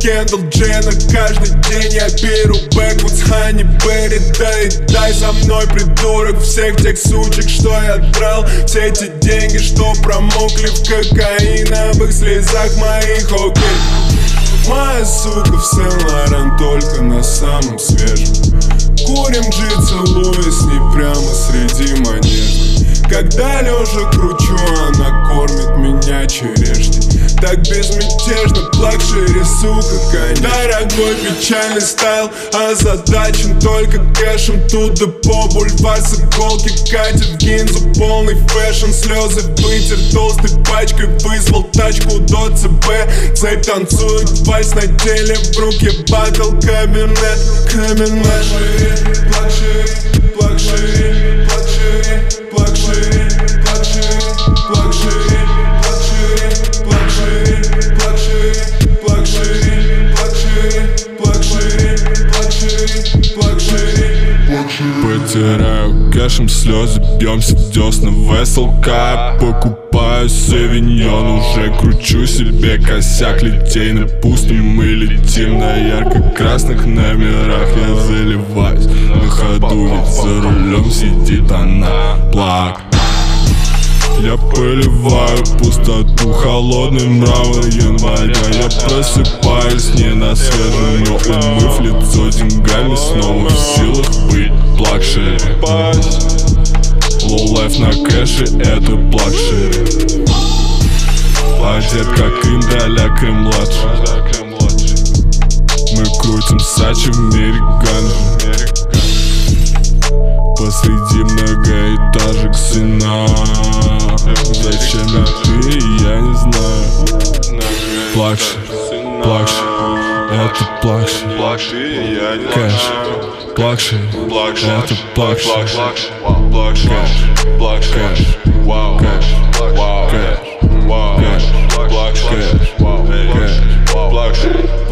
Кендалл Дженнер. Каждый день я беру бэквудс, Хани Берри. Дай за мной, придурок, всех тех сучек, что я драл. Все эти деньги, что промокли в кокаиновых слезах моих, окей. Моя сука в Сен-Лоран только на самом свежем. Курим Джи, целуя с ней прямо среди манежа. Когда лежа кручу, она кормит меня черешней. Так безмятежно, лакшери, сука, конечно. Дорогой печальный стайл, озадачен только кэшем. Туда по бульвар с иголки катит в гинзу, полный фэшн. Слезы вытер толстой пачкой, вызвал тачку до ЦБ. Цепь танцует вальс на теле, в руке батл кабинет. Плакшери, плакшери, плакшери, плакшери, плакшери, плакшери, плакшери. Потираю кэшем слезы, бьемся в десна в СЛК. Покупаю савиньон, уже кручу себе косяк. Литейно пусто, мы летим на ярко-красных номерах. Я заливаюсь на ходу, ведь за рулем сидит она. Плак. Я поливаю пустоту холодным мрамором января. Я просыпаюсь не на свежем, но умыв лицо деньгами, снова в силах быть плакшери. Low life на кэше, это плакшери. Одет как Индаляк младший. Мы крутим сачи в мире ганжи. Посреди многоэтажек сына. Зачем я ты, я не знаю. Плакшери, плакшери, это плакшери. Кэш, плакшери, это плакшери. Кэш, плакшери, кэш, кэш, кэш, кэш, кэш, плакшери.